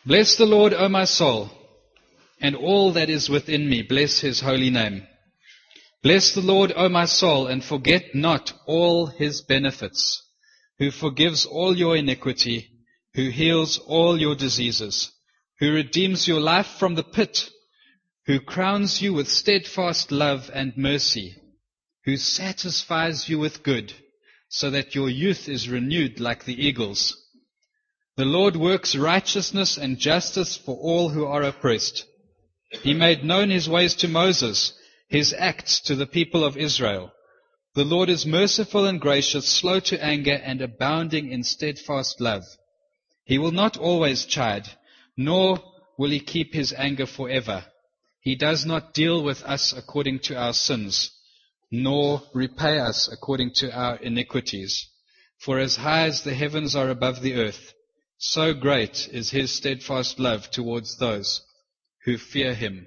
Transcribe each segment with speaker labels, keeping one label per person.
Speaker 1: Bless the Lord, O my soul, and all that is within me. Bless his holy name. Bless the Lord, O my soul, and forget not all his benefits, who forgives all your iniquity, who heals all your diseases, who redeems your life from the pit, who crowns you with steadfast love and mercy, who satisfies you with good, so that your youth is renewed like the eagles. The Lord works righteousness and justice for all who are oppressed. He made known his ways to Moses, his acts to the people of Israel. The Lord is merciful and gracious, slow to anger, and abounding in steadfast love. He will not always chide, nor will he keep his anger forever. He does not deal with us according to our sins, nor repay us according to our iniquities. For as high as the heavens are above the earth, so great is his steadfast love towards those who fear him.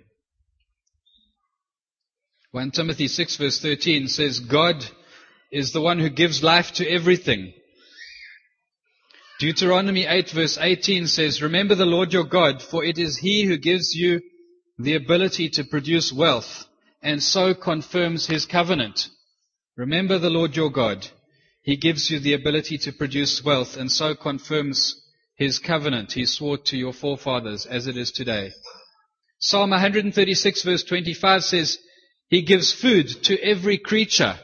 Speaker 1: 1 Timothy 6 verse 13 says, God is the one who gives life to everything. Deuteronomy 8 verse 18 says, remember the Lord your God, for it is he who gives you the ability to produce wealth, and so confirms his covenant. Remember the Lord your God. He gives you the ability to produce wealth, and so confirms his covenant he swore to your forefathers, as it is today. Psalm 136 verse 25 says, he gives food to every creature.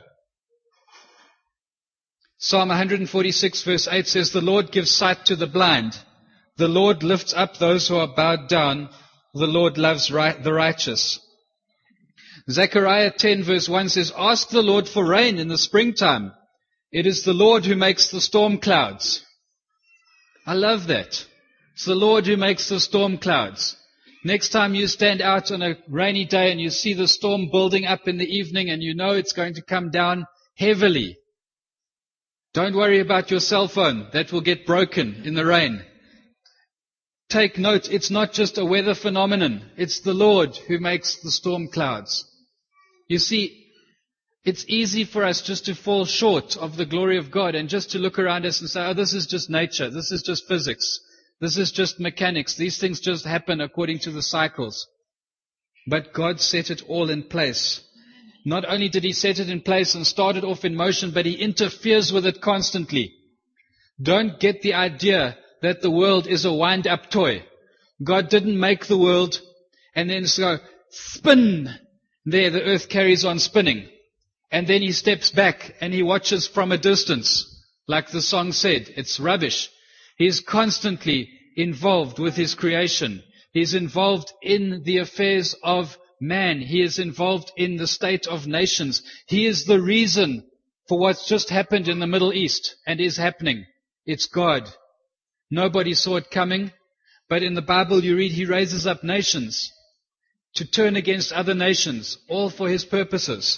Speaker 1: Psalm 146 verse 8 says, the Lord gives sight to the blind. The Lord lifts up those who are bowed down. The Lord loves the righteous. Zechariah 10 verse 1 says, ask the Lord for rain in the springtime. It is the Lord who makes the storm clouds. I love that. It's the Lord who makes the storm clouds. Next time you stand out on a rainy day and you see the storm building up in the evening and you know it's going to come down heavily, don't worry about your cell phone. That will get broken in the rain. Take note, it's not just a weather phenomenon. It's the Lord who makes the storm clouds. You see, it's easy for us just to fall short of the glory of God and just to look around us and say, oh, this is just nature. This is just physics. This is just mechanics. These things just happen according to the cycles. But God set it all in place. Not only did he set it in place and start it off in motion, but he interferes with it constantly. Don't get the idea that the world is a wind-up toy. God didn't make the world and then go, spin. There, the earth carries on spinning. And then he steps back and he watches from a distance. Like the song said, it's rubbish. He's constantly involved with his creation. He's involved in the affairs of man. He is involved in the state of nations. He is the reason for what's just happened in the Middle East and is happening. It's God. Nobody saw it coming, but in the Bible you read he raises up nations to turn against other nations, all for his purposes.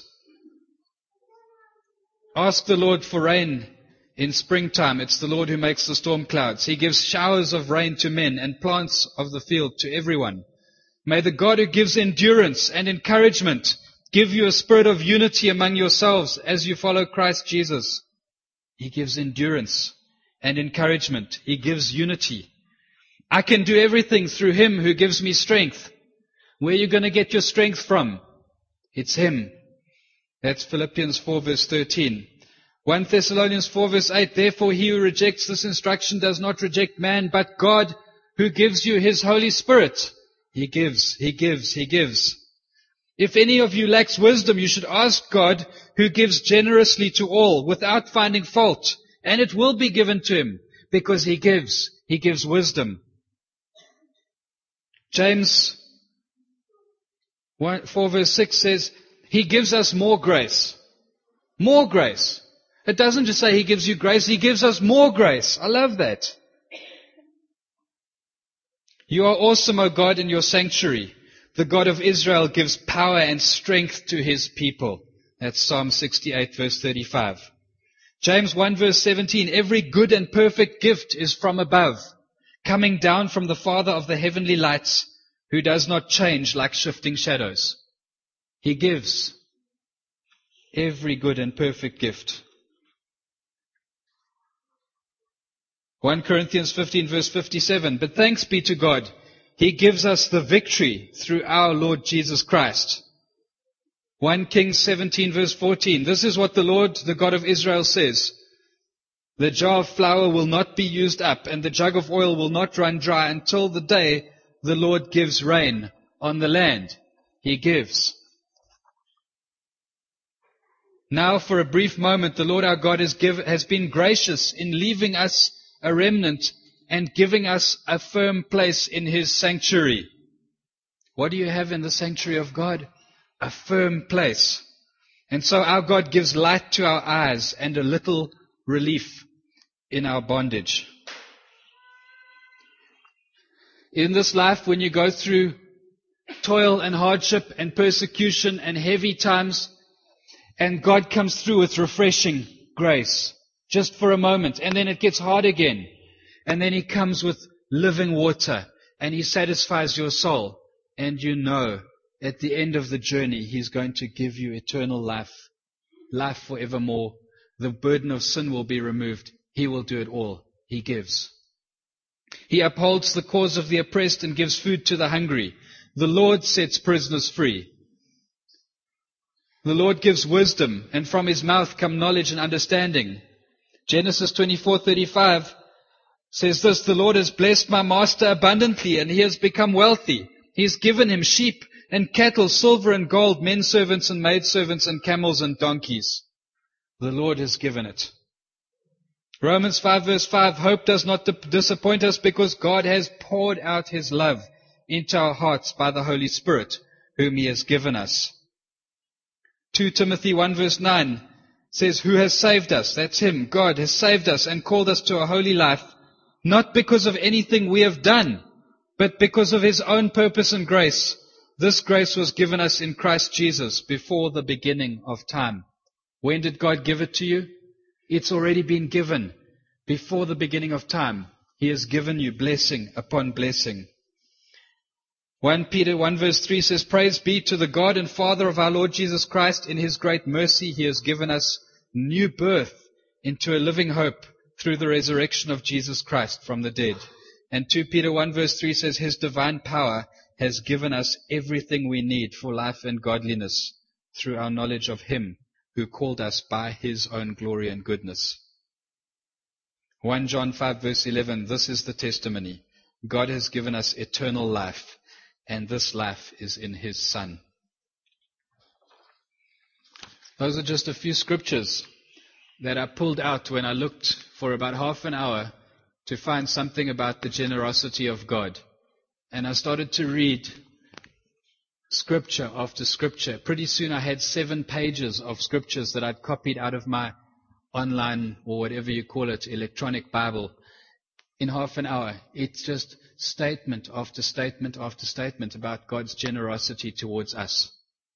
Speaker 1: Ask the Lord for rain in springtime. It's the Lord who makes the storm clouds. He gives showers of rain to men and plants of the field to everyone. May the God who gives endurance and encouragement give you a spirit of unity among yourselves as you follow Christ Jesus. He gives endurance and encouragement. He gives unity. I can do everything through him who gives me strength. Where are you going to get your strength from? It's him. That's Philippians 4 verse 13. 1 Thessalonians 4 verse 8. Therefore he who rejects this instruction does not reject man, but God who gives you his Holy Spirit. He gives. If any of you lacks wisdom, you should ask God who gives generously to all without finding fault, and it will be given to him because he gives. He gives wisdom. James 4 verse 6 says, he gives us more grace. More grace. It doesn't just say he gives you grace, he gives us more grace. I love that. You are awesome, O God, in your sanctuary. The God of Israel gives power and strength to his people. That's Psalm 68 verse 35. James 1 verse 17. Every good and perfect gift is from above, coming down from the Father of the heavenly lights, who does not change like shifting shadows. He gives every good and perfect gift. 1 Corinthians 15 verse 57. But thanks be to God, He gives us the victory through our Lord Jesus Christ. 1 Kings 17 verse 14. This is what the Lord, the God of Israel says. The jar of flour will not be used up, and the jug of oil will not run dry until the day the Lord gives rain on the land. He gives. Now for a brief moment, the Lord our God has been gracious in leaving us a remnant and giving us a firm place in His sanctuary. What do you have in the sanctuary of God? A firm place. And so our God gives light to our eyes and a little relief in our bondage. In this life, when you go through toil and hardship and persecution and heavy times, and God comes through with refreshing grace, just for a moment, and then it gets hard again, and then He comes with living water, and He satisfies your soul, and you know at the end of the journey He's going to give you eternal life, life forevermore. The burden of sin will be removed. He will do it all. He gives. He upholds the cause of the oppressed and gives food to the hungry. The Lord sets prisoners free. The Lord gives wisdom, and from His mouth come knowledge and understanding. Genesis 24:35 says this, the Lord has blessed my master abundantly, and he has become wealthy. He has given him sheep and cattle, silver and gold, men servants and maidservants, and camels and donkeys. The Lord has given it. Romans 5 verse 5, hope does not disappoint us because God has poured out His love into our hearts by the Holy Spirit, whom He has given us. 2 Timothy 1 verse 9 says, who has saved us? That's Him. God has saved us and called us to a holy life, not because of anything we have done, but because of His own purpose and grace. This grace was given us in Christ Jesus before the beginning of time. When did God give it to you? It's already been given before the beginning of time. He has given you blessing upon blessing. 1 Peter 1 verse 3 says, praise be to the God and Father of our Lord Jesus Christ. In His great mercy He has given us new birth into a living hope through the resurrection of Jesus Christ from the dead. And 2 Peter 1 verse 3 says, His divine power has given us everything we need for life and godliness through our knowledge of Him who called us by His own glory and goodness. 1 John 5 verse 11, this is the testimony. God has given us eternal life, and this life is in His Son. Those are just a few scriptures that I pulled out when I looked for about half an hour to find something about the generosity of God. And I started to read scripture after scripture. Pretty soon I had 7 pages of scriptures that I'd copied out of my online, or whatever you call it, electronic Bible. In half an hour, it's just statement after statement after statement about God's generosity towards us.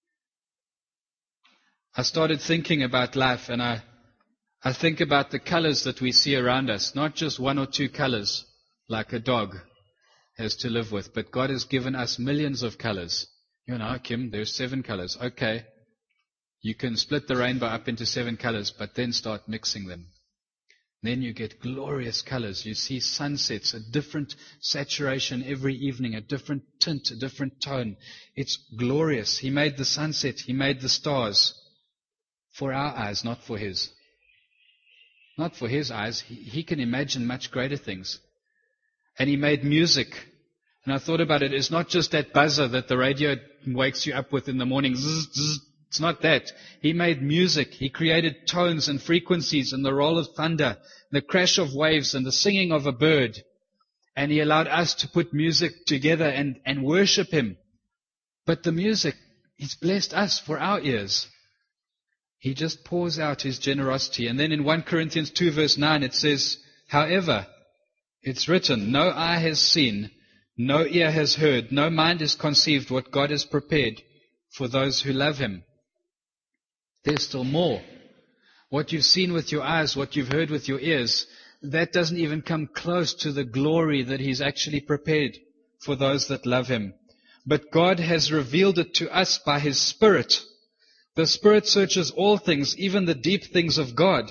Speaker 1: I started thinking about life, and I think about the colors that we see around us, not just 1 or 2 colors like a dog has to live with, but God has given us millions of colors. You know, Kim, there's 7 colors. Okay, you can split the rainbow up into 7 colors, but then start mixing them. Then you get glorious colors. You see sunsets, a different saturation every evening, a different tint, a different tone. It's glorious. He made the sunset, He made the stars for our eyes, not for His. Not for His eyes. He can imagine much greater things. And He made music. And I thought about it. It's not just that buzzer that the radio wakes you up with in the morning. Zzz, zzz. It's not that. He made music. He created tones and frequencies and the roll of thunder, the crash of waves and the singing of a bird. And He allowed us to put music together and worship Him. But the music, He's blessed us for our ears. He just pours out His generosity. And then in 1 Corinthians 2 verse 9 it says, however, it's written, no eye has seen, no ear has heard, no mind has conceived what God has prepared for those who love Him. There's still more. What you've seen with your eyes, what you've heard with your ears, that doesn't even come close to the glory that He's actually prepared for those that love Him. But God has revealed it to us by His Spirit. The Spirit searches all things, even the deep things of God.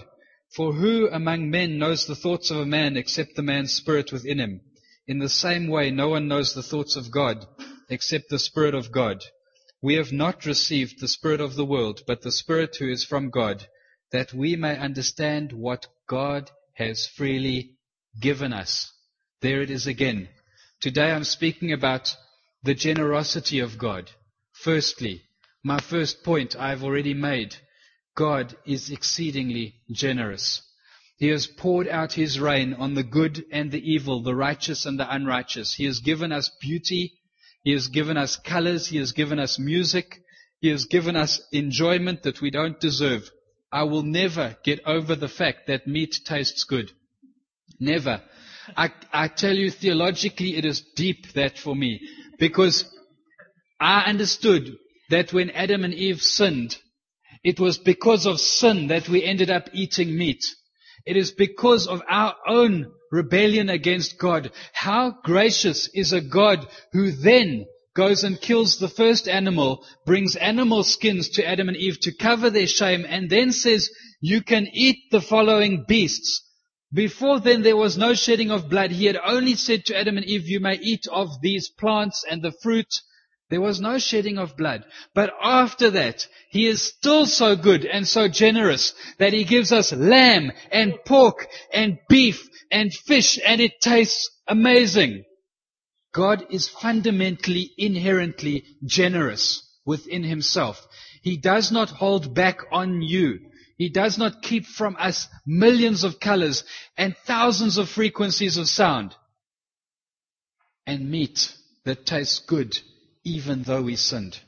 Speaker 1: For who among men knows the thoughts of a man except the man's spirit within him? In the same way, no one knows the thoughts of God except the Spirit of God. We have not received the spirit of the world, but the Spirit who is from God, that we may understand what God has freely given us. There it is again. Today I'm speaking about the generosity of God. Firstly, my first point I've already made. God is exceedingly generous. He has poured out His rain on the good and the evil, the righteous and the unrighteous. He has given us beauty. He has given us colors. He has given us music. He has given us enjoyment that we don't deserve. I will never get over the fact that meat tastes good. Never. I tell you, theologically, it is deep, that for me. Because I understood that when Adam and Eve sinned, it was because of sin that we ended up eating meat. It is because of our own rebellion against God. How gracious is a God who then goes and kills the first animal, brings animal skins to Adam and Eve to cover their shame, and then says, you can eat the following beasts. Before then there was no shedding of blood. He had only said to Adam and Eve, you may eat of these plants and the fruit. There was no shedding of blood. But after that, He is still so good and so generous that He gives us lamb and pork and beef and fish, and it tastes amazing. God is fundamentally, inherently generous within Himself. He does not hold back on you. He does not keep from us millions of colors and thousands of frequencies of sound and meat that tastes good, even though we sinned.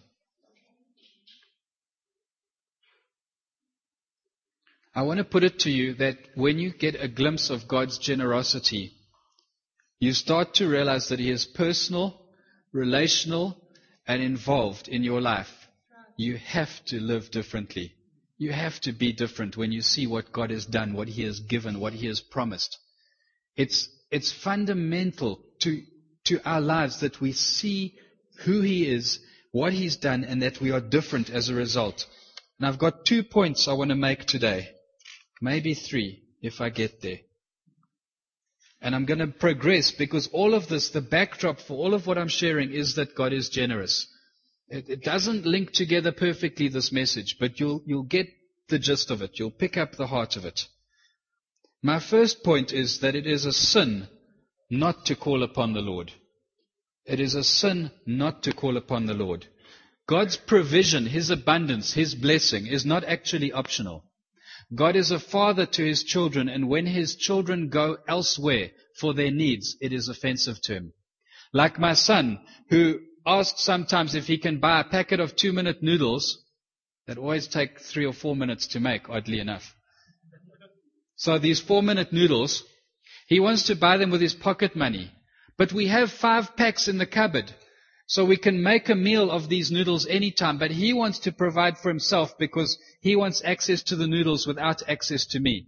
Speaker 1: I want to put it to you that when you get a glimpse of God's generosity, you start to realize that He is personal, relational, and involved in your life. You have to live differently. You have to be different when you see what God has done, what He has given, what He has promised. It's fundamental to our lives that we see who He is, what He's done, and that we are different as a result. And I've got 2 points I want to make today. Maybe 3, if I get there. And I'm going to progress because all of this, the backdrop for all of what I'm sharing is that God is generous. It doesn't link together perfectly, this message, but you'll get the gist of it. You'll pick up the heart of it. My first point is that it is a sin not to call upon the Lord. It is a sin not to call upon the Lord. God's provision, His abundance, His blessing is not actually optional. God is a father to His children, and when His children go elsewhere for their needs, it is offensive to Him. Like my son, who asks sometimes if he can buy a packet of 2-minute noodles that always take 3 or 4 minutes to make, oddly enough. So these 4-minute noodles, he wants to buy them with his pocket money. But we have 5 packs in the cupboard, so we can make a meal of these noodles anytime. But he wants to provide for himself because he wants access to the noodles without access to me.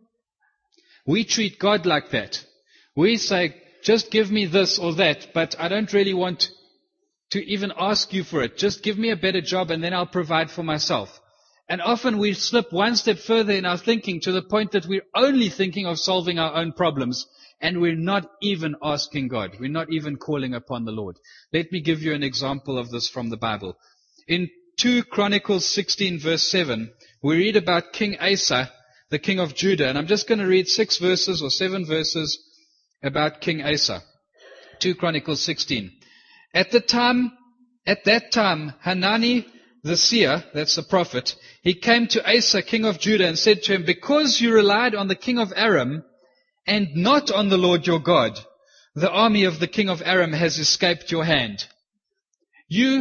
Speaker 1: We treat God like that. We say, just give me this or that, but I don't really want to even ask you for it. Just give me a better job and then I'll provide for myself. And often we slip one step further in our thinking to the point that we're only thinking of solving our own problems. And we're not even asking God. We're not even calling upon the Lord. Let me give you an example of this from the Bible. In 2 Chronicles 16 verse 7, we read about King Asa, the king of Judah. And I'm just going to read 6 verses or 7 verses about King Asa. 2 Chronicles 16. At that time, Hanani the seer, that's the prophet, he came to Asa, king of Judah, and said to him, because you relied on the king of Aram, and not on the Lord your God, the army of the king of Aram has escaped your hand. You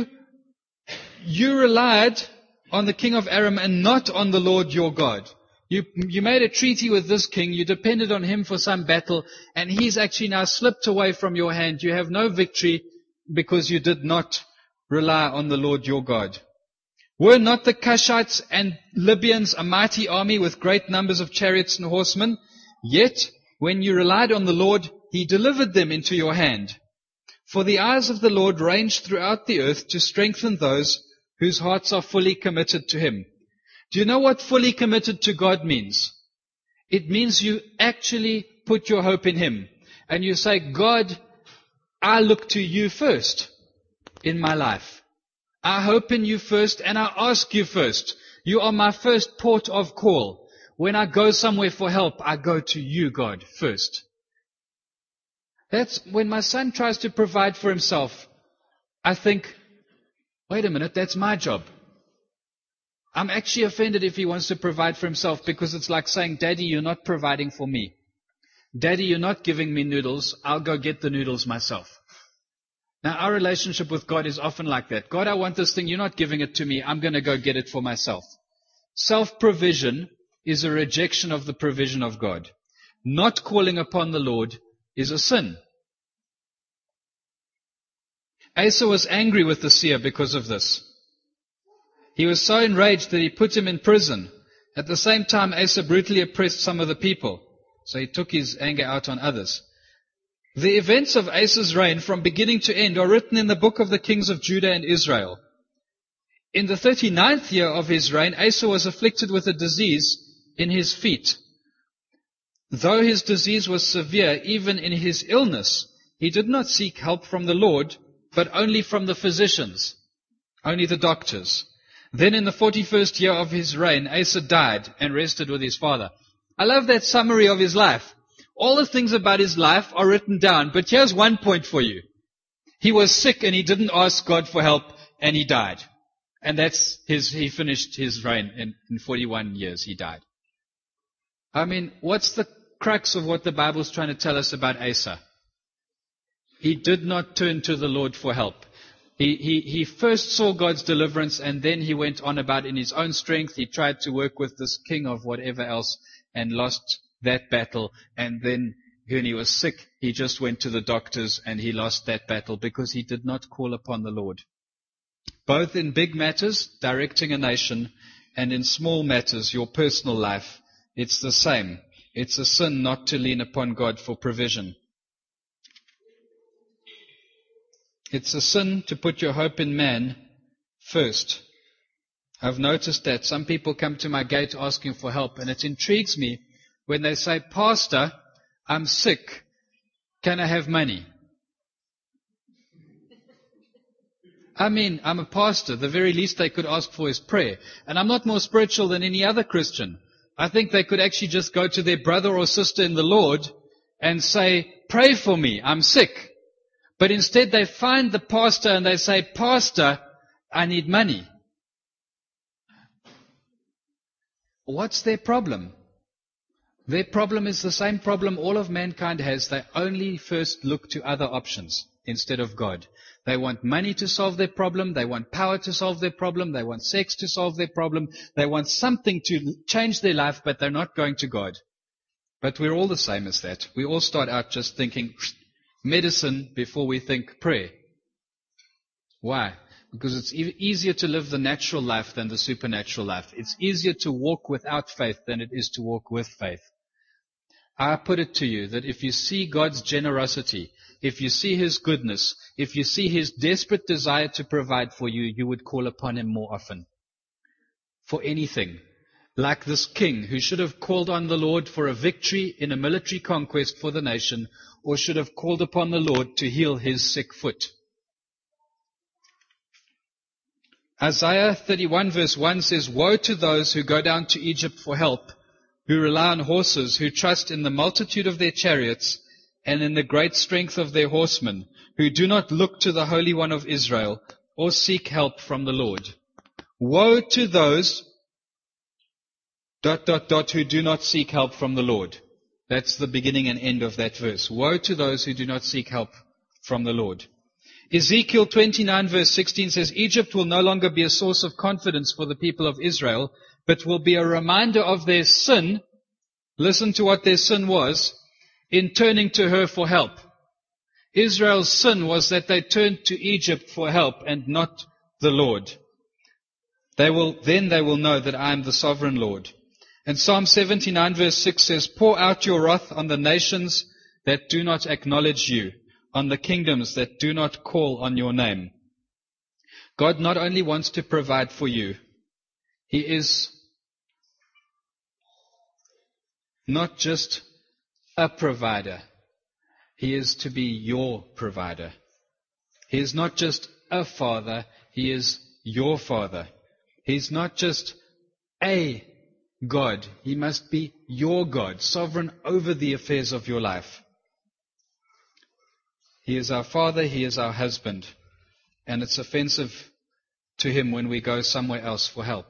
Speaker 1: relied on the king of Aram and not on the Lord your God. You made a treaty with this king, you depended on him for some battle, and he's actually now slipped away from your hand. You have no victory because you did not rely on the Lord your God. Were not the Cushites and Libyans a mighty army with great numbers of chariots and horsemen? Yet, when you relied on the Lord, He delivered them into your hand. For the eyes of the Lord range throughout the earth to strengthen those whose hearts are fully committed to Him. Do you know what fully committed to God means? It means you actually put your hope in Him. And you say, God, I look to you first in my life. I hope in you first and I ask you first. You are my first port of call. When I go somewhere for help, I go to you, God, first. That's when my son tries to provide for himself. I think, wait a minute, that's my job. I'm actually offended if he wants to provide for himself, because it's like saying, Daddy, you're not providing for me. Daddy, you're not giving me noodles. I'll go get the noodles myself. Now, our relationship with God is often like that. God, I want this thing. You're not giving it to me. I'm going to go get it for myself. Self-provision is a rejection of the provision of God. Not calling upon the Lord is a sin. Asa was angry with the seer because of this. He was so enraged that he put him in prison. At the same time, Asa brutally oppressed some of the people. So he took his anger out on others. The events of Asa's reign from beginning to end are written in the book of the kings of Judah and Israel. In the 39th year of his reign, Asa was afflicted with a disease in his feet. Though his disease was severe, even in his illness, he did not seek help from the Lord, but only from the physicians, only the doctors. Then in the 41st year of his reign, Asa died and rested with his father. I love that summary of his life. All the things about his life are written down, but here's one point for you. He was sick and he didn't ask God for help and he died. And he finished his reign in 41 years, he died. I mean, what's the crux of what the Bible's trying to tell us about Asa? He did not turn to the Lord for help. He first saw God's deliverance and then he went on about in his own strength. He tried to work with this king of whatever else and lost that battle. And then when he was sick, he just went to the doctors and he lost that battle because he did not call upon the Lord. Both in big matters, directing a nation, and in small matters, your personal life, it's the same. It's a sin not to lean upon God for provision. It's a sin to put your hope in man first. I've noticed that some people come to my gate asking for help, and it intrigues me when they say, Pastor, I'm sick. Can I have money? I mean, I'm a pastor. The very least they could ask for is prayer. And I'm not more spiritual than any other Christian. I think they could actually just go to their brother or sister in the Lord and say, pray for me, I'm sick. But instead they find the pastor and they say, Pastor, I need money. What's their problem? Their problem is the same problem all of mankind has. They only first look to other options instead of God. They want money to solve their problem. They want power to solve their problem. They want sex to solve their problem. They want something to change their life, but they're not going to God. But we're all the same as that. We all start out just thinking medicine before we think prayer. Why? Because it's easier to live the natural life than the supernatural life. It's easier to walk without faith than it is to walk with faith. I put it to you that if you see God's generosity, if you see His goodness, if you see His desperate desire to provide for you, you would call upon Him more often. For anything. Like this king who should have called on the Lord for a victory in a military conquest for the nation, or should have called upon the Lord to heal his sick foot. Isaiah 31 verse 1 says, Woe to those who go down to Egypt for help, who rely on horses, who trust in the multitude of their chariots, and in the great strength of their horsemen, who do not look to the Holy One of Israel, or seek help from the Lord. Woe to those, ... who do not seek help from the Lord. That's the beginning and end of that verse. Woe to those who do not seek help from the Lord. Ezekiel 29 verse 16 says, Egypt will no longer be a source of confidence for the people of Israel, but will be a reminder of their sin. Listen to what their sin was, in turning to her for help. Israel's sin was that they turned to Egypt for help and not the Lord. Then they will know that I am the sovereign Lord. And Psalm 79 verse 6 says, Pour out your wrath on the nations that do not acknowledge you, on the kingdoms that do not call on your name. God not only wants to provide for you, He is not just a provider. He is to be your provider. He is not just a father, He is your Father. He's not just a God, He must be your God, sovereign over the affairs of your life. He is our Father, He is our husband, and it's offensive to Him when we go somewhere else for help.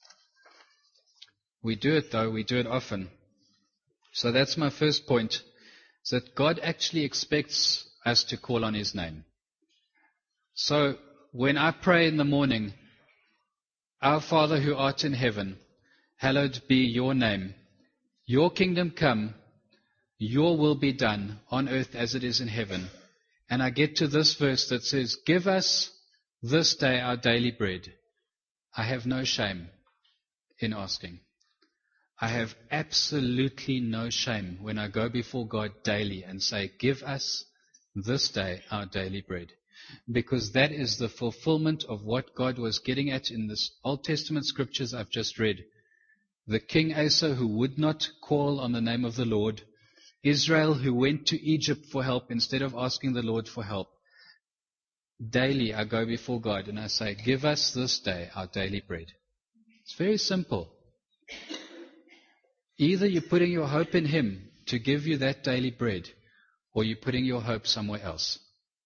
Speaker 1: We do it though, we do it often. So that's my first point, is that God actually expects us to call on His name. So when I pray in the morning, Our Father who art in heaven, hallowed be your name. Your kingdom come, your will be done on earth as it is in heaven. And I get to this verse that says, give us this day our daily bread. I have no shame in asking. I have absolutely no shame when I go before God daily and say, give us this day our daily bread. Because that is the fulfillment of what God was getting at in this Old Testament scriptures I've just read. The King Asa who would not call on the name of the Lord, Israel who went to Egypt for help instead of asking the Lord for help. Daily I go before God and I say, give us this day our daily bread. It's very simple. Either you're putting your hope in Him to give you that daily bread, or you're putting your hope somewhere else.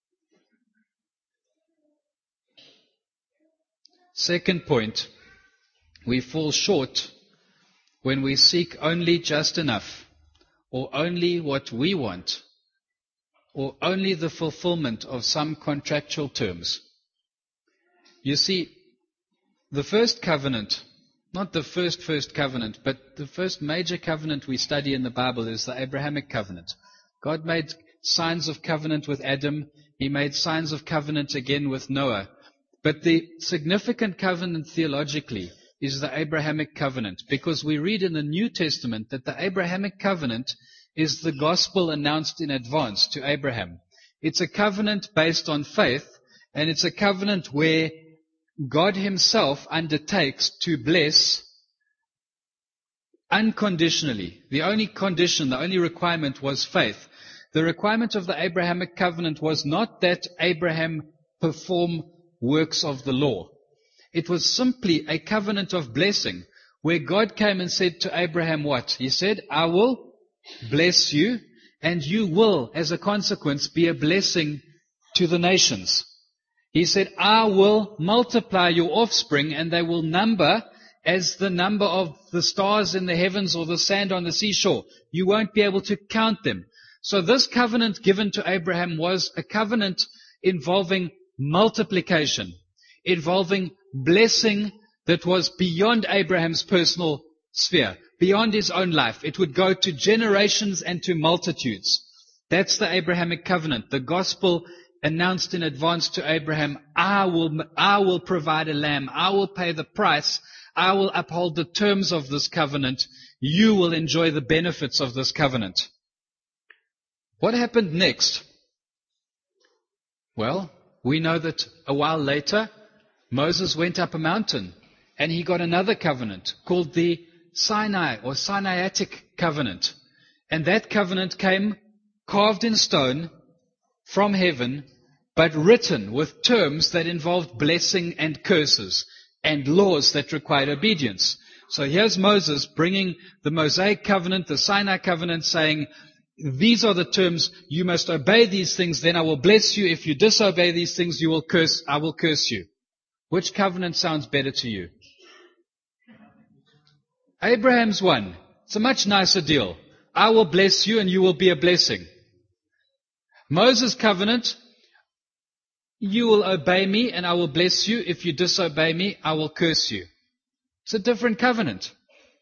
Speaker 1: Second point, we fall short when we seek only just enough, or only what we want, or only the fulfillment of some contractual terms. You see, the first covenant, not the first covenant, but the first major covenant we study in the Bible is the Abrahamic covenant. God made signs of covenant with Adam. He made signs of covenant again with Noah. But the significant covenant theologically is the Abrahamic covenant, because we read in the New Testament that the Abrahamic covenant is the gospel announced in advance to Abraham. It's a covenant based on faith, and it's a covenant where God Himself undertakes to bless unconditionally. The only condition, the only requirement was faith. The requirement of the Abrahamic covenant was not that Abraham perform works of the law. It was simply a covenant of blessing, where God came and said to Abraham what? He said, I will bless you, and you will, as a consequence, be a blessing to the nations. He said, I will multiply your offspring, and they will number as the number of the stars in the heavens or the sand on the seashore. You won't be able to count them. So this covenant given to Abraham was a covenant involving multiplication, involving blessing that was beyond Abraham's personal sphere, beyond his own life. It would go to generations and to multitudes. That's the Abrahamic covenant. The gospel announced in advance to Abraham, I will provide a lamb. I will pay the price. I will uphold the terms of this covenant. You will enjoy the benefits of this covenant. What happened next? Well, we know that a while later, Moses went up a mountain and he got another covenant called the Sinai or Sinaitic covenant. And that covenant came carved in stone from heaven, but written with terms that involved blessing and curses and laws that required obedience. So here's Moses bringing the Mosaic covenant, the Sinai covenant, saying, these are the terms, you must obey these things, then I will bless you. If you disobey these things, I will curse you. Which covenant sounds better to you? Abraham's one. It's a much nicer deal. I will bless you and you will be a blessing. Moses' covenant, you will obey me and I will bless you. If you disobey me, I will curse you. It's a different covenant.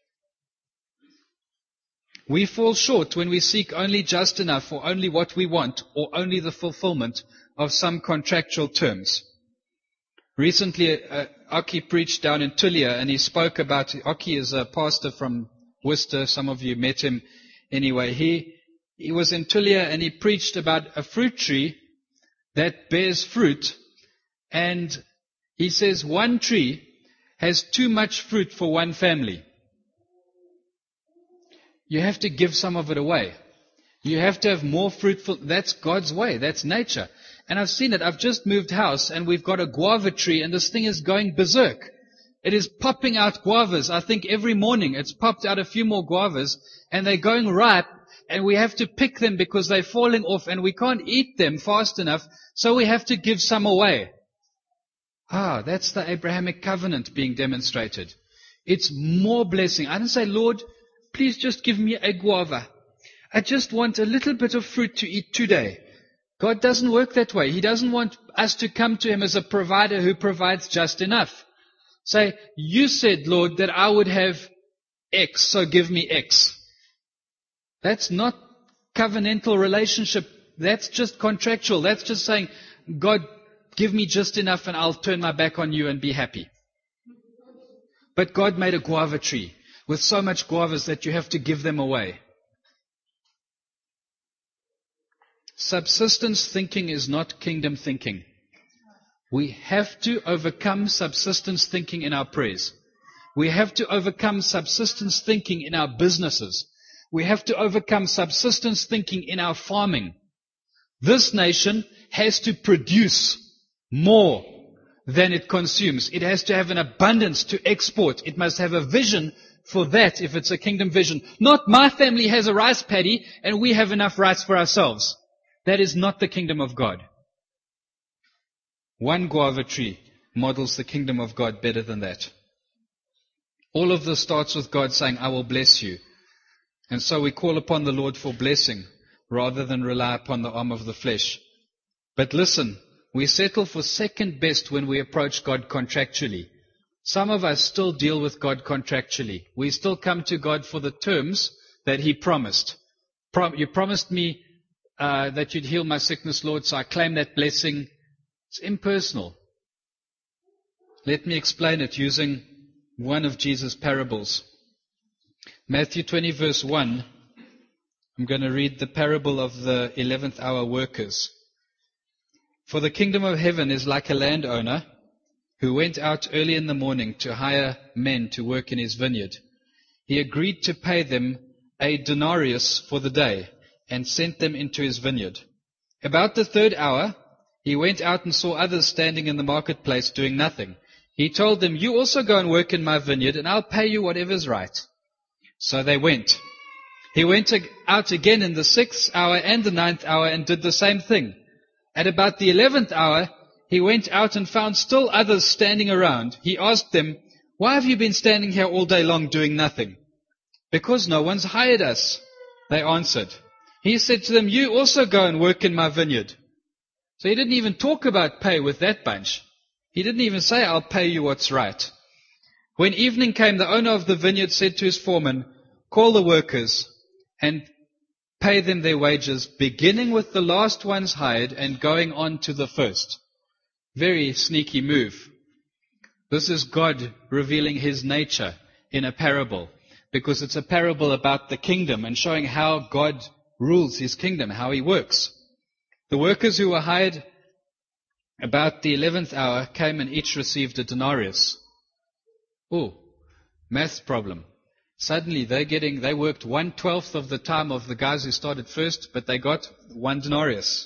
Speaker 1: We fall short when we seek only just enough or only what we want or only the fulfillment of some contractual terms. Recently, Aki preached down in Tulia and he spoke about, Aki is a pastor from Worcester, some of you met him anyway. He was in Tulia and he preached about a fruit tree that bears fruit, and he says one tree has too much fruit for one family. you have to give some of it away. You have to have more fruitful. That's God's way. That's nature. And I've seen it. I've just moved house and we've got a guava tree and this thing is going berserk. It is popping out guavas. I think every morning it's popped out a few more guavas and they're going ripe and we have to pick them because they're falling off and we can't eat them fast enough. So we have to give some away. That's the Abrahamic covenant being demonstrated. It's more blessing. I didn't say, Lord, please just give me a guava. I just want a little bit of fruit to eat today. God doesn't work that way. He doesn't want us to come to Him as a provider who provides just enough. Say, you said, Lord, that I would have X, so give me X. That's not covenantal relationship. That's just contractual. That's just saying, God, give me just enough and I'll turn my back on you and be happy. But God made a guava tree with so much guavas that you have to give them away. Subsistence thinking is not kingdom thinking. We have to overcome subsistence thinking in our prayers. We have to overcome subsistence thinking in our businesses. We have to overcome subsistence thinking in our farming. This nation has to produce more than it consumes. It has to have an abundance to export. It must have a vision for that if it's a kingdom vision. Not my family has a rice paddy and we have enough rice for ourselves. That is not the kingdom of God. One guava tree models the kingdom of God better than that. All of this starts with God saying, I will bless you. And so we call upon the Lord for blessing rather than rely upon the arm of the flesh. But listen, we settle for second best when we approach God contractually. Some of us still deal with God contractually. We still come to God for the terms that He promised. You promised me that you'd heal my sickness, Lord, so I claim that blessing. It's impersonal. Let me explain it using one of Jesus' parables. Matthew 20 verse 1. I'm going to read the parable of the 11th hour workers. For the kingdom of heaven is like a landowner who went out early in the morning to hire men to work in his vineyard. He agreed to pay them a denarius for the day and sent them into his vineyard. About the third hour, he went out and saw others standing in the marketplace doing nothing. He told them, you also go and work in my vineyard, and I'll pay you whatever's right. So they went. He went out again in the 6th hour and the 9th hour and did the same thing. At about the 11th hour, he went out and found still others standing around. He asked them, why have you been standing here all day long doing nothing? Because no one's hired us, they answered. He said to them, you also go and work in my vineyard. So he didn't even talk about pay with that bunch. He didn't even say, I'll pay you what's right. When evening came, the owner of the vineyard said to his foreman, call the workers and pay them their wages, beginning with the last ones hired and going on to the first. Very sneaky move. This is God revealing His nature in a parable, because it's a parable about the kingdom and showing how God rules His kingdom, how He works. The workers who were hired about the 11th hour came and each received a denarius. Maths problem. Suddenly they worked 1/12 of the time of the guys who started first, but they got 1 denarius.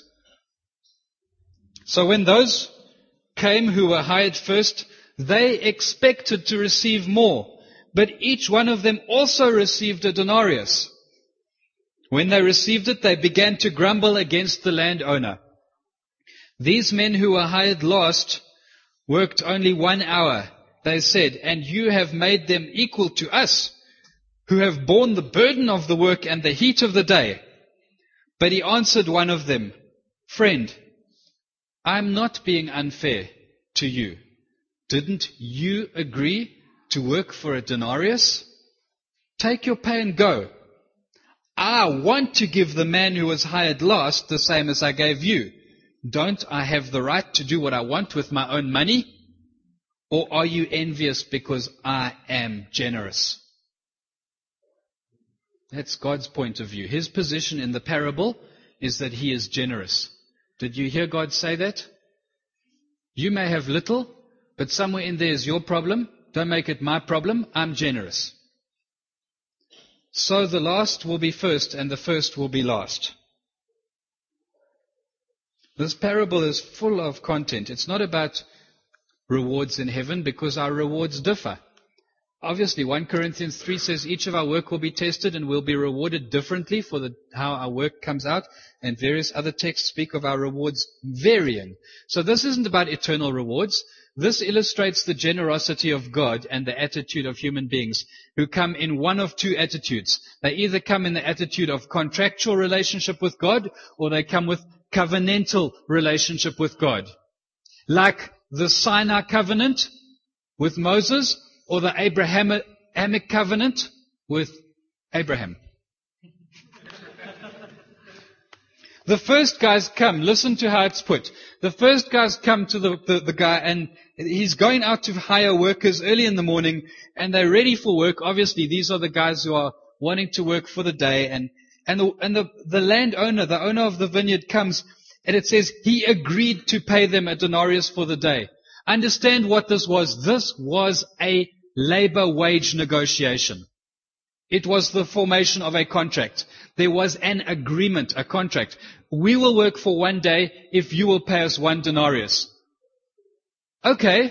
Speaker 1: So when those came who were hired first, they expected to receive more, but each one of them also received a denarius. When they received it, they began to grumble against the landowner. These men who were hired last worked only 1 hour, they said, and you have made them equal to us, who have borne the burden of the work and the heat of the day. But he answered one of them, friend, I'm not being unfair to you. Didn't you agree to work for a denarius? Take your pay and go. I want to give the man who was hired last the same as I gave you. Don't I have the right to do what I want with my own money? Or are you envious because I am generous? That's God's point of view. His position in the parable is that He is generous. Did you hear God say that? You may have little, but somewhere in there is your problem. Don't make it my problem. I'm generous. So the last will be first, and the first will be last. This parable is full of content. It's not about rewards in heaven, because our rewards differ. Obviously, 1 Corinthians 3 says each of our work will be tested and will be rewarded differently for how our work comes out. And various other texts speak of our rewards varying. So this isn't about eternal rewards. This illustrates the generosity of God and the attitude of human beings who come in one of two attitudes. They either come in the attitude of contractual relationship with God, or they come with covenantal relationship with God. Like the Sinai covenant with Moses, or the Abrahamic covenant with Abraham. The first guys come, listen to how it's put. The first guys come to the guy, and he's going out to hire workers early in the morning, and they're ready for work. Obviously, these are the guys who are wanting to work for the day, and the landowner, the owner of the vineyard comes, and it says he agreed to pay them a denarius for the day. Understand what this was. This was a labor wage negotiation. It was the formation of a contract. There was an agreement, a contract. We will work for 1 day if you will pay us 1 denarius. Okay.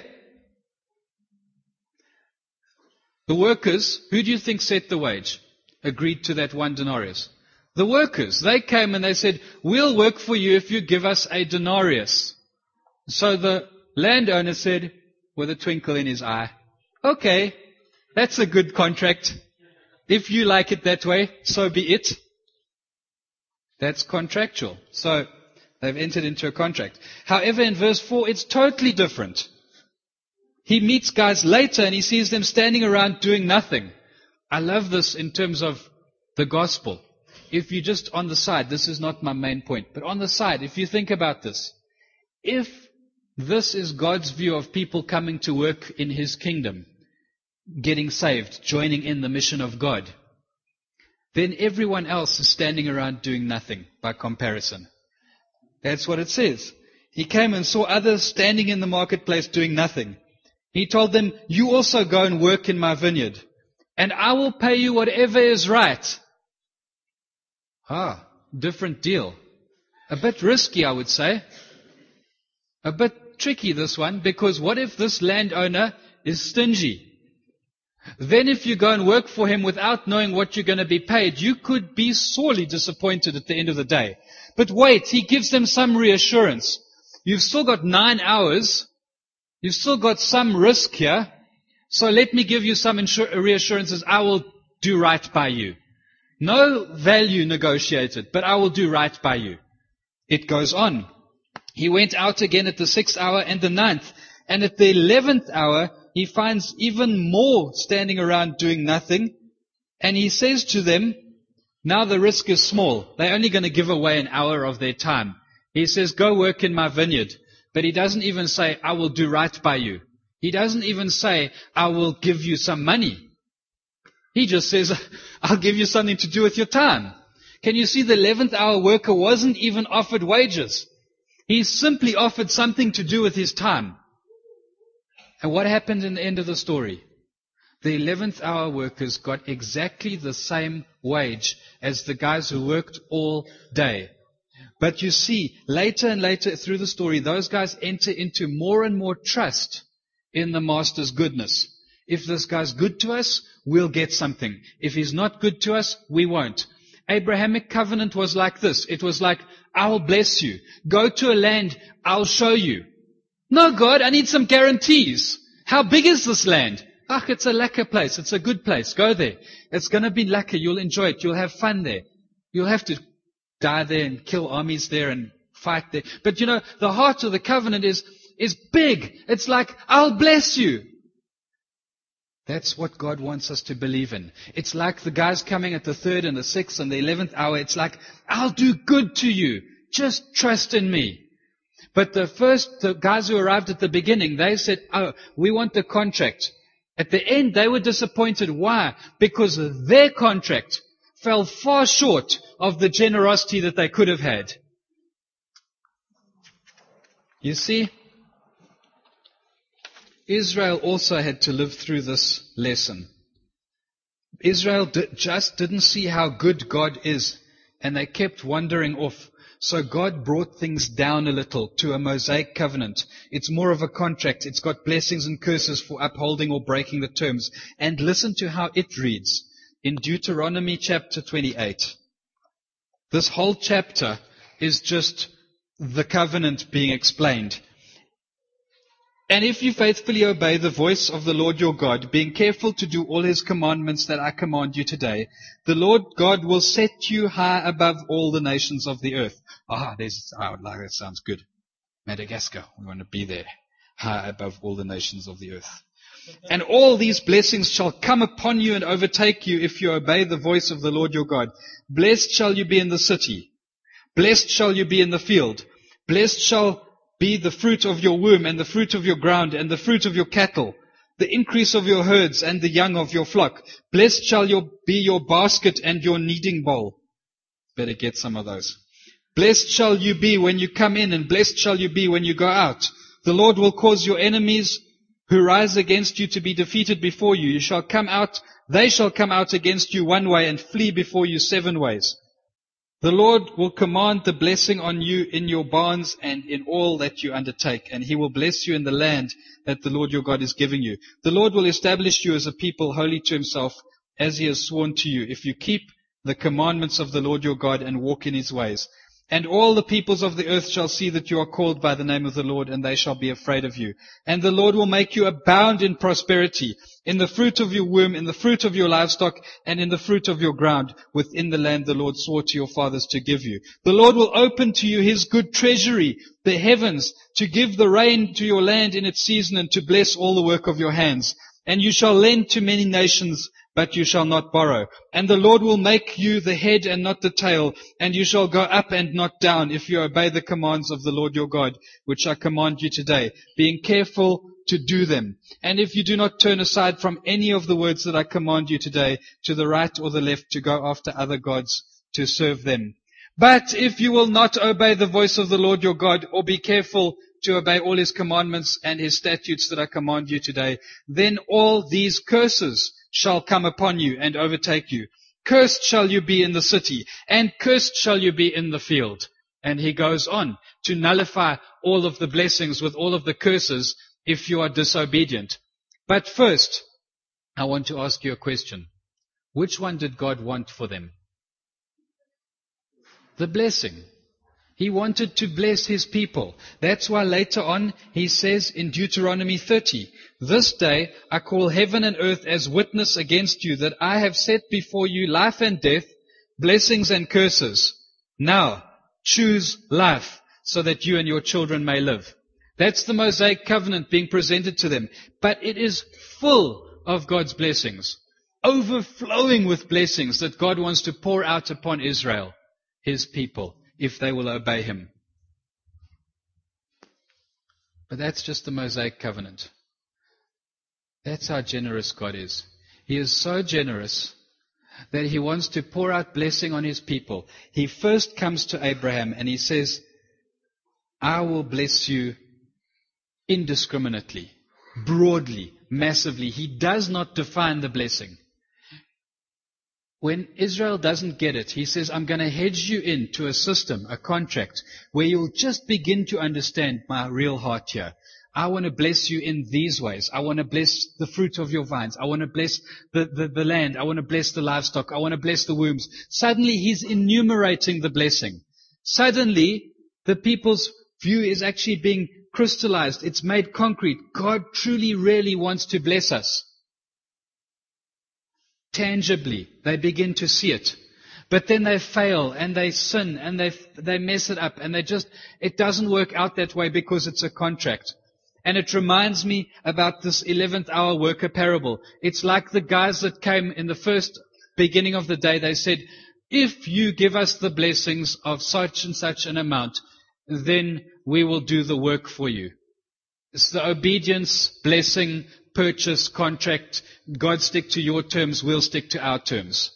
Speaker 1: The workers, who do you think set the wage? Agreed to that 1 denarius. The workers, they came and they said, we'll work for you if you give us a denarius. So the landowner said, with a twinkle in his eye, okay, that's a good contract. If you like it that way, so be it. That's contractual. So they've entered into a contract. However, in verse 4, it's totally different. He meets guys later and he sees them standing around doing nothing. I love this in terms of the gospel. If you just on the side, this is not my main point, but on the side, if you think about this, if this is God's view of people coming to work in His kingdom, getting saved, joining in the mission of God, then everyone else is standing around doing nothing by comparison. That's what it says. He came and saw others standing in the marketplace doing nothing. He told them, you also go and work in my vineyard, and I will pay you whatever is right. Different deal. A bit risky, I would say. A bit tricky, this one, because what if this landowner is stingy? Then if you go and work for him without knowing what you're going to be paid, you could be sorely disappointed at the end of the day. But wait, he gives them some reassurance. You've still got 9 hours. You've still got some risk here. So let me give you some reassurances. I will do right by you. No value negotiated, but I will do right by you. It goes on. He went out again at the 6th hour and the 9th. And at the 11th hour, he finds even more standing around doing nothing. And he says to them, now the risk is small. They're only going to give away an hour of their time. He says, go work in my vineyard. But he doesn't even say, I will do right by you. He doesn't even say, I will give you some money. He just says, I'll give you something to do with your time. Can you see the 11th hour worker wasn't even offered wages? He simply offered something to do with his time. And what happened in the end of the story? The 11th hour workers got exactly the same wage as the guys who worked all day. But you see, later and later through the story, those guys enter into more and more trust in the master's goodness. If this guy's good to us, we'll get something. If he's not good to us, we won't. Abrahamic covenant was like this. It was like, I'll bless you. Go to a land, I'll show you. No, God, I need some guarantees. How big is this land? It's a lekker place. It's a good place. Go there. It's going to be lekker. You'll enjoy it. You'll have fun there. You'll have to die there and kill armies there and fight there. But you know, the heart of the covenant is big. It's like, I'll bless you. That's what God wants us to believe in. It's like the guys coming at the 3rd and the 6th and the 11th hour. It's like, I'll do good to you. Just trust in me. But the guys who arrived at the beginning, they said, we want the contract. At the end, they were disappointed. Why? Because their contract fell far short of the generosity that they could have had. You see, Israel also had to live through this lesson. Israel just didn't see how good God is, and they kept wandering off. So God brought things down a little to a Mosaic covenant. It's more of a contract. It's got blessings and curses for upholding or breaking the terms. And listen to how it reads in Deuteronomy chapter 28. This whole chapter is just the covenant being explained. And if you faithfully obey the voice of the Lord your God, being careful to do all his commandments that I command you today, the Lord God will set you high above all the nations of the earth. That sounds good. Madagascar, we want to be there, high above all the nations of the earth. And all these blessings shall come upon you and overtake you if you obey the voice of the Lord your God. Blessed shall you be in the city. Blessed shall you be in the field. Blessed shall be the fruit of your womb and the fruit of your ground and the fruit of your cattle, the increase of your herds and the young of your flock. Blessed shall be your basket and your kneading bowl. Better get some of those. Blessed shall you be when you come in, and blessed shall you be when you go out. The Lord will cause your enemies who rise against you to be defeated before you. They shall come out against you one way and flee before you 7 ways. The Lord will command the blessing on you in your barns and in all that you undertake, and he will bless you in the land that the Lord your God is giving you. The Lord will establish you as a people holy to himself, as he has sworn to you, if you keep the commandments of the Lord your God and walk in his ways. And all the peoples of the earth shall see that you are called by the name of the Lord, and they shall be afraid of you. And the Lord will make you abound in prosperity, in the fruit of your womb, in the fruit of your livestock, and in the fruit of your ground, within the land the Lord swore to your fathers to give you. The Lord will open to you his good treasury, the heavens, to give the rain to your land in its season, and to bless all the work of your hands. And you shall lend to many nations, but you shall not borrow. And the Lord will make you the head and not the tail, and you shall go up and not down, if you obey the commands of the Lord your God, which I command you today, being careful to do them. And if you do not turn aside from any of the words that I command you today, to the right or the left, to go after other gods, to serve them. But if you will not obey the voice of the Lord your God, or be careful to obey all his commandments and his statutes that I command you today, then all these curses shall come upon you and overtake you. Cursed shall you be in the city, and cursed shall you be in the field. And he goes on to nullify all of the blessings with all of the curses if you are disobedient. But first, I want to ask you a question. Which one did God want for them? The blessing. He wanted to bless his people. That's why later on he says in Deuteronomy 30, this day I call heaven and earth as witness against you that I have set before you life and death, blessings and curses. Now choose life so that you and your children may live. That's the Mosaic covenant being presented to them. But it is full of God's blessings, overflowing with blessings that God wants to pour out upon Israel, his people, if they will obey him. But that's just the Mosaic covenant. That's how generous God is. He is so generous that he wants to pour out blessing on his people. He first comes to Abraham and he says, I will bless you indiscriminately, broadly, massively. He does not define the blessing. When Israel doesn't get it, he says, I'm going to hedge you into a system, a contract, where you'll just begin to understand my real heart here. I want to bless you in these ways. I want to bless the fruit of your vines. I want to bless the land. I want to bless the livestock. I want to bless the wombs. Suddenly he's enumerating the blessing. Suddenly the people's view is actually being crystallized. It's made concrete. God truly, really wants to bless us. Tangibly, they begin to see it. But then they fail and they sin and they mess it up and it doesn't work out that way because it's a contract. And it reminds me about this 11th hour worker parable. It's like the guys that came in the first beginning of the day. They said, if you give us the blessings of such and such an amount, then we will do the work for you. It's the obedience, blessing, purchase, contract. God stick to your terms, we'll stick to our terms.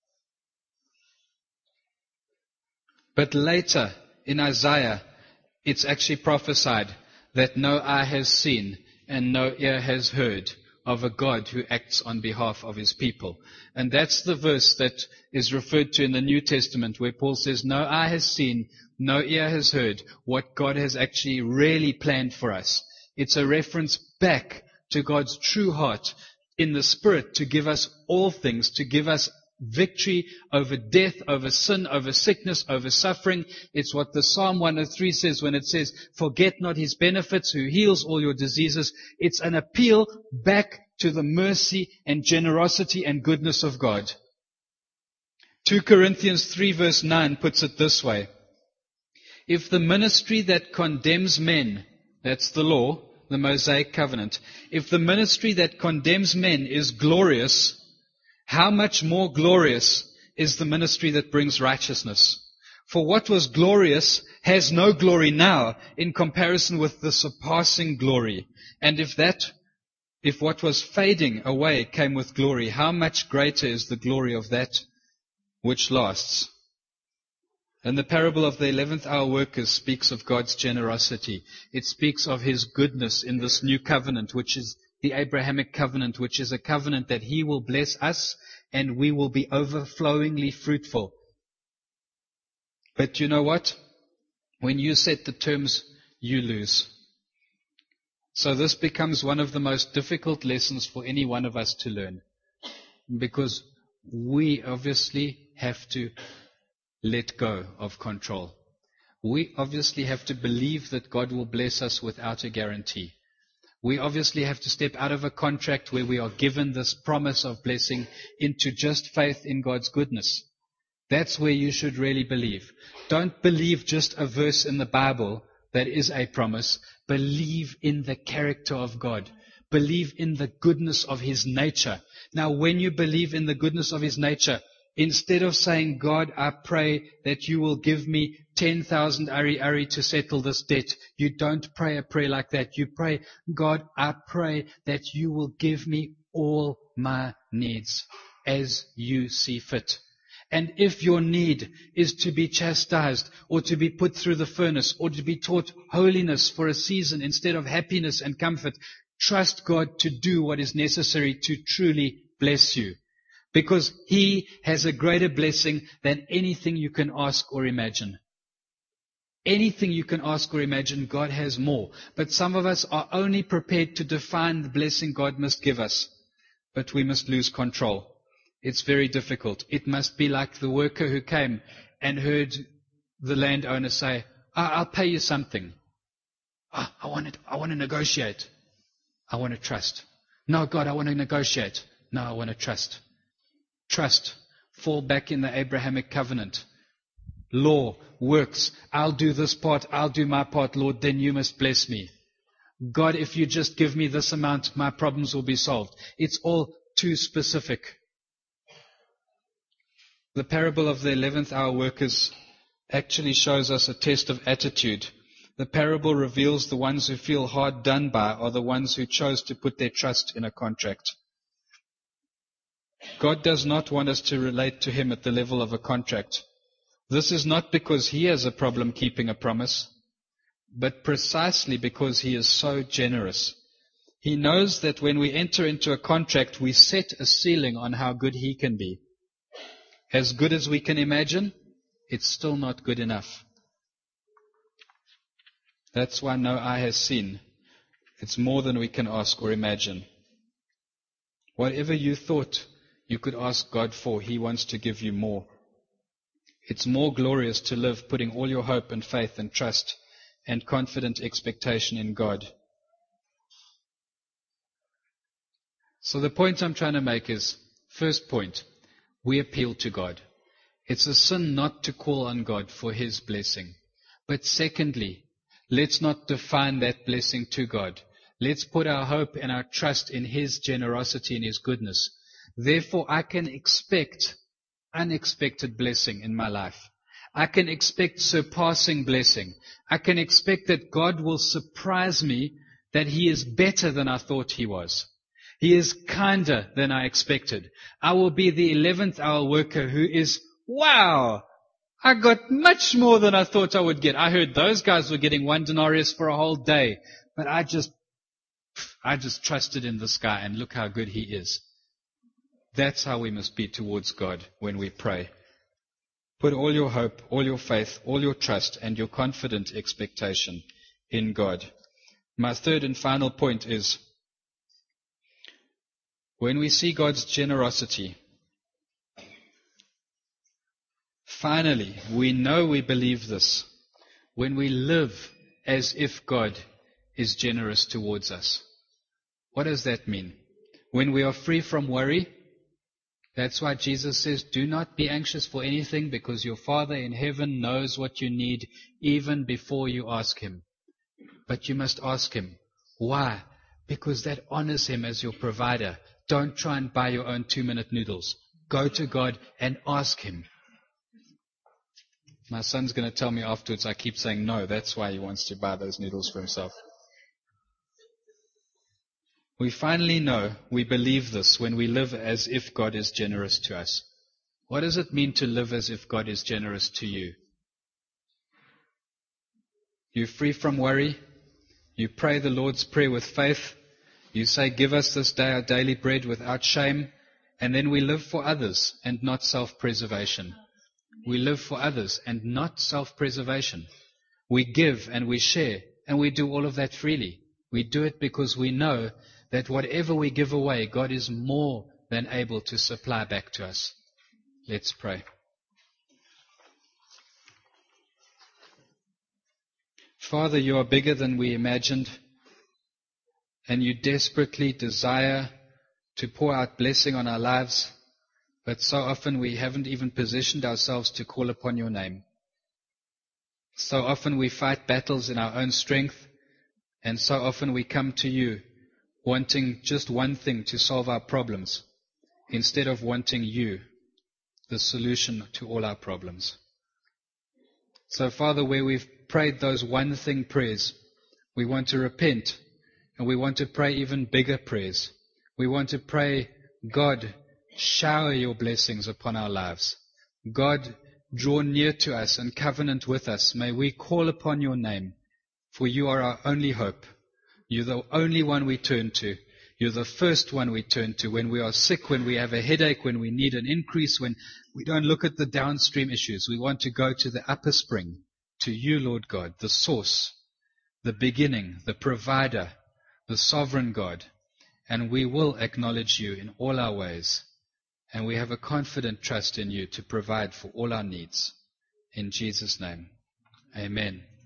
Speaker 1: But later in Isaiah, it's actually prophesied that no eye has seen and no ear has heard of a God who acts on behalf of his people. And that's the verse that is referred to in the New Testament where Paul says, no eye has seen, no ear has heard what God has actually really planned for us. It's a reference back to God's true heart in the Spirit to give us all things, to give us victory over death, over sin, over sickness, over suffering. It's what the Psalm 103 says when it says, forget not his benefits who heals all your diseases. It's an appeal back to the mercy and generosity and goodness of God. 2 Corinthians 3 verse 9 puts it this way. If the ministry that condemns men, that's the law, the Mosaic covenant, if the ministry that condemns men is glorious, how much more glorious is the ministry that brings righteousness? For what was glorious has no glory now in comparison with the surpassing glory. And if what was fading away came with glory, how much greater is the glory of that which lasts? And the parable of the 11th hour workers speaks of God's generosity. It speaks of his goodness in this new covenant, which is the Abrahamic covenant, which is a covenant that he will bless us and we will be overflowingly fruitful. But you know what? When you set the terms, you lose. So this becomes one of the most difficult lessons for any one of us to learn. Because we obviously have to let go of control. We obviously have to believe that God will bless us without a guarantee. We obviously have to step out of a contract where we are given this promise of blessing into just faith in God's goodness. That's where you should really believe. Don't believe just a verse in the Bible that is a promise. Believe in the character of God. Believe in the goodness of his nature. Now, when you believe in the goodness of his nature, instead of saying, God, I pray that you will give me 10,000 ari to settle this debt, you don't pray a prayer like that. You pray, God, I pray that you will give me all my needs as you see fit. And if your need is to be chastised or to be put through the furnace or to be taught holiness for a season instead of happiness and comfort, trust God to do what is necessary to truly bless you. Because he has a greater blessing than anything you can ask or imagine. Anything you can ask or imagine, God has more. But some of us are only prepared to define the blessing God must give us. But we must lose control. It's very difficult. It must be like the worker who came and heard the landowner say, I'll pay you something. I want to negotiate. I want to trust. No, God, I want to negotiate. No, I want to trust. Trust. Fall back in the Abrahamic covenant. Law, works. I'll do this part. I'll do my part, Lord. Then you must bless me. God, if you just give me this amount, my problems will be solved. It's all too specific. The parable of the 11th hour workers actually shows us a test of attitude. The parable reveals the ones who feel hard done by are the ones who chose to put their trust in a contract. God does not want us to relate to him at the level of a contract. This is not because he has a problem keeping a promise, but precisely because he is so generous. He knows that when we enter into a contract, we set a ceiling on how good he can be. As good as we can imagine, it's still not good enough. That's why no eye has seen. It's more than we can ask or imagine. Whatever you thought you could ask God for, he wants to give you more. It's more glorious to live putting all your hope and faith and trust and confident expectation in God. So the point I'm trying to make is, first point, we appeal to God. It's a sin not to call on God for his blessing. But secondly, let's not define that blessing to God. Let's put our hope and our trust in his generosity and his goodness. Therefore, I can expect unexpected blessing in my life. I can expect surpassing blessing. I can expect that God will surprise me that he is better than I thought he was. He is kinder than I expected. I will be the 11th hour worker who is, wow, I got much more than I thought I would get. I heard those guys were getting 1 denarius for a whole day, but I just I just trusted in this guy and look how good he is. That's how we must be towards God when we pray. Put all your hope, all your faith, all your trust, and your confident expectation in God. My third and final point is, when we see God's generosity, finally, we know we believe this when we live as if God is generous towards us. What does that mean? When we are free from worry, that's why Jesus says, do not be anxious for anything, because your Father in heaven knows what you need even before you ask Him. But you must ask Him. Why? Because that honors Him as your provider. Don't try and buy your own 2-minute noodles. Go to God and ask Him. My son's going to tell me afterwards I keep saying no. That's why he wants to buy those noodles for himself. We finally know, we believe this when we live as if God is generous to us. What does it mean to live as if God is generous to you? You're free from worry. You pray the Lord's Prayer with faith. You say, give us this day our daily bread without shame. And then we live for others and not self-preservation. We live for others and not self-preservation. We give and we share, and we do all of that freely. We do it because we know that whatever we give away, God is more than able to supply back to us. Let's pray. Father, you are bigger than we imagined, and you desperately desire to pour out blessing on our lives, but so often we haven't even positioned ourselves to call upon your name. So often we fight battles in our own strength, and so often we come to you wanting just one thing to solve our problems, instead of wanting you, the solution to all our problems. So, Father, where we've prayed those one thing prayers, we want to repent, and we want to pray even bigger prayers. We want to pray, God, shower your blessings upon our lives. God, draw near to us and covenant with us. May we call upon your name, for you are our only hope. You're the only one we turn to. You're the first one we turn to when we are sick, when we have a headache, when we need an increase, when we don't look at the downstream issues. We want to go to the upper spring, to you, Lord God, the source, the beginning, the provider, the sovereign God. And we will acknowledge you in all our ways. And we have a confident trust in you to provide for all our needs. In Jesus' name, amen.